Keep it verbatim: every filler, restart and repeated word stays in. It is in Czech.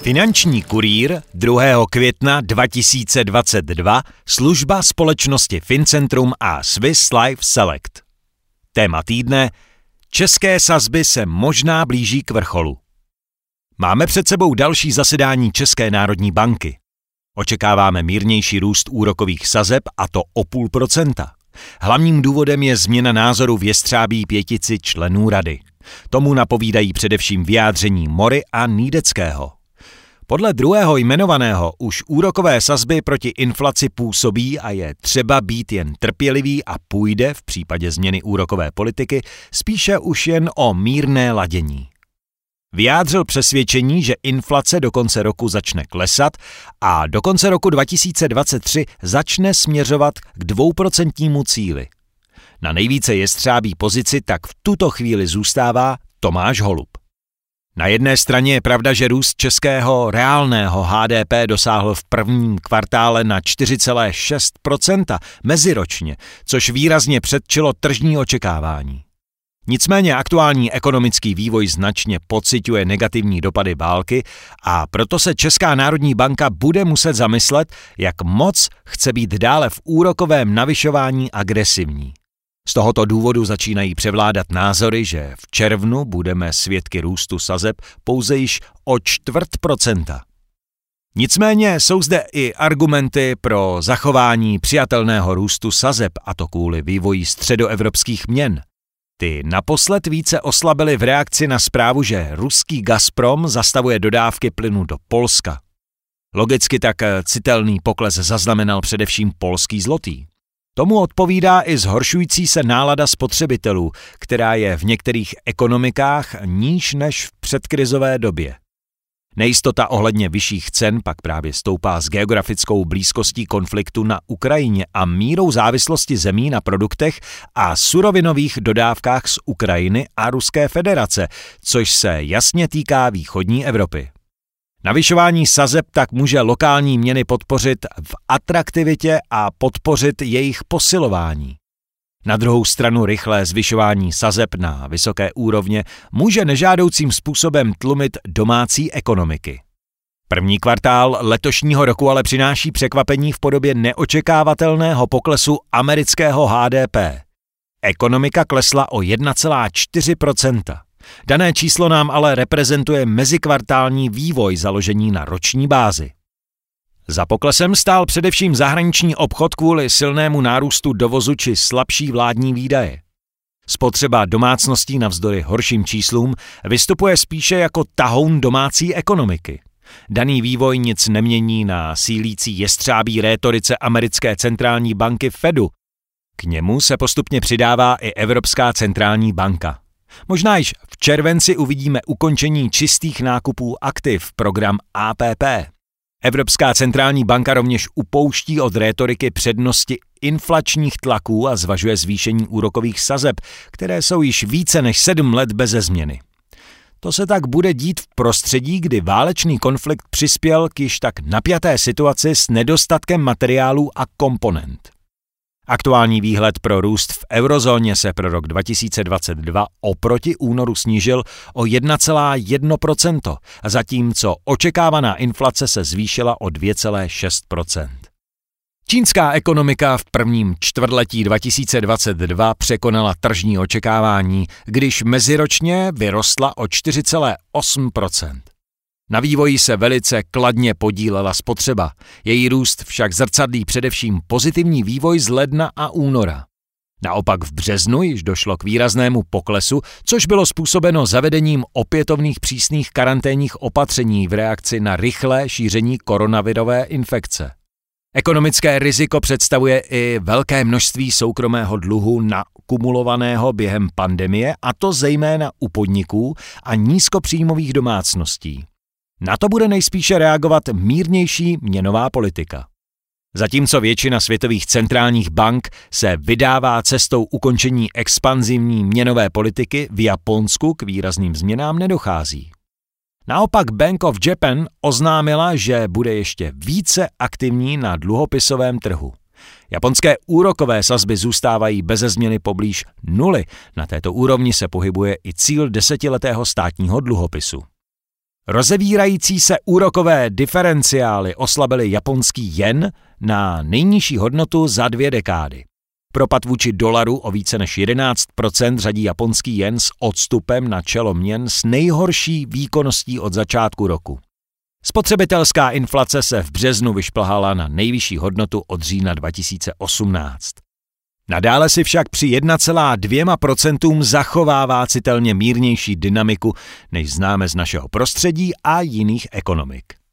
Finanční kurýr druhého května dva tisíce dvacet dva, služba společnosti Fincentrum a Swiss Life Select. Téma týdne: české sazby se možná blíží k vrcholu. Máme před sebou další zasedání České národní banky. Očekáváme mírnější růst úrokových sazeb, a to o půl procenta. Hlavním důvodem je změna názoru v jestřábí pětici členů rady. Tomu napovídají především vyjádření Mory a Nýdeckého. Podle druhého jmenovaného už úrokové sazby proti inflaci působí a je třeba být jen trpělivý a půjde v případě změny úrokové politiky spíše už jen o mírné ladění. Vyjádřil přesvědčení, že inflace do konce roku začne klesat a do konce roku dva tisíce dvacet tři začne směřovat k dvouprocentnímu cíli. Na nejvíce jestřábí pozici tak v tuto chvíli zůstává Tomáš Holub. Na jedné straně je pravda, že růst českého reálného H D P dosáhl v prvním kvartále na čtyři celá šest procenta meziročně, což výrazně předčilo tržní očekávání. Nicméně aktuální ekonomický vývoj značně pociťuje negativní dopady války a proto se Česká národní banka bude muset zamyslet, jak moc chce být dále v úrokovém navyšování agresivní. Z tohoto důvodu začínají převládat názory, že v červnu budeme svědky růstu sazeb pouze již o čtvrt procenta. Nicméně jsou zde i argumenty pro zachování přijatelného růstu sazeb, a to kvůli vývoji středoevropských měn. Ty naposled více oslabily v reakci na zprávu, že ruský Gazprom zastavuje dodávky plynu do Polska. Logicky tak citelný pokles zaznamenal především polský zlotý. Tomu odpovídá i zhoršující se nálada spotřebitelů, která je v některých ekonomikách níž než v předkrizové době. Nejistota ohledně vyšších cen pak právě stoupá s geografickou blízkostí konfliktu na Ukrajině a mírou závislosti zemí na produktech a surovinových dodávkách z Ukrajiny a Ruské federace, což se jasně týká východní Evropy. Navyšování sazeb tak může lokální měny podpořit v atraktivitě a podpořit jejich posilování. Na druhou stranu rychlé zvyšování sazeb na vysoké úrovně může nežádoucím způsobem tlumit domácí ekonomiky. První kvartál letošního roku ale přináší překvapení v podobě neočekávatelného poklesu amerického H D P. Ekonomika klesla o jedna celá čtyři procenta. Dané číslo nám ale reprezentuje mezikvartální vývoj založení na roční bázi. Za poklesem stál především zahraniční obchod kvůli silnému nárůstu dovozu či slabší vládní výdaje. Spotřeba domácností navzdory horším číslům vystupuje spíše jako tahoun domácí ekonomiky. Daný vývoj nic nemění na sílící jestřábí rétorice americké centrální banky Fedu. K němu se postupně přidává i Evropská centrální banka. Možná již v červenci uvidíme ukončení čistých nákupů aktiv, program A P P. Evropská centrální banka rovněž upouští od rétoriky přednosti inflačních tlaků a zvažuje zvýšení úrokových sazeb, které jsou již více než sedm let beze změny. To se tak bude dít v prostředí, kdy válečný konflikt přispěl k již tak napjaté situaci s nedostatkem materiálů a komponent. Aktuální výhled pro růst v eurozóně se pro rok dva tisíce dvacet dva oproti únoru snížil o jedna celá jedna procenta, zatímco očekávaná inflace se zvýšila o dvě celá šest procenta. Čínská ekonomika v prvním čtvrtletí dva tisíce dvacet dva překonala tržní očekávání, když meziročně vyrostla o čtyři celá osm procenta. Na vývoji se velice kladně podílela spotřeba, její růst však zrcadlí především pozitivní vývoj z ledna a února. Naopak v březnu již došlo k výraznému poklesu, což bylo způsobeno zavedením opětovných přísných karanténních opatření v reakci na rychlé šíření koronavirové infekce. Ekonomické riziko představuje i velké množství soukromého dluhu nakumulovaného během pandemie, a to zejména u podniků a nízkopříjmových domácností. Na to bude nejspíše reagovat mírnější měnová politika. Zatímco většina světových centrálních bank se vydává cestou ukončení expanzivní měnové politiky, v Japonsku k výrazným změnám nedochází. Naopak Bank of Japan oznámila, že bude ještě více aktivní na dluhopisovém trhu. Japonské úrokové sazby zůstávají beze změny poblíž nuly. Na této úrovni se pohybuje i cíl desetiletého státního dluhopisu. Rozevírající se úrokové diferenciály oslabily japonský jen na nejnižší hodnotu za dvě dekády. Propad vůči dolaru o více než jedenáct procent řadí japonský jen s odstupem na čelo měn s nejhorší výkonností od začátku roku. Spotřebitelská inflace se v březnu vyšplhala na nejvyšší hodnotu od října dva tisíce osmnáct. Nadále si však při jedna celá dvě procenta zachovává citelně mírnější dynamiku, než známe z našeho prostředí a jiných ekonomik.